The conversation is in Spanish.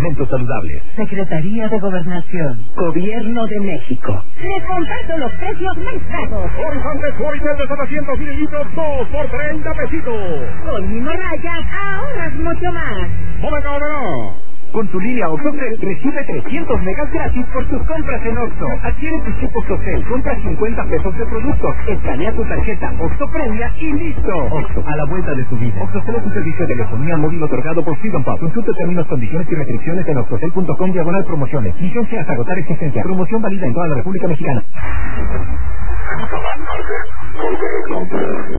alimentos saludables. Secretaría de Gobernación. Gobierno de México. Les comparto los precios más bajos. Horizonte Suavitel de 700 mililitros, 2 por 30 pesitos. Con Himorraya ahorras mucho más. ¡Omega! Con tu línea OXXOCEL recibe 300 megas gratis por tus compras en OXXO. Adquiere tu chip OXXOCEL, compra 50 pesos de productos, escanea tu tarjeta OXXO Premia y listo. OXXO, a la vuelta de tu vida. OXXOCEL es un servicio de telefonía móvil otorgado por Freedom Pop. Consulta términos, condiciones y restricciones en oxxocel.com/promociones. Vigencia hasta agotar existencia. Promoción válida en toda la República Mexicana.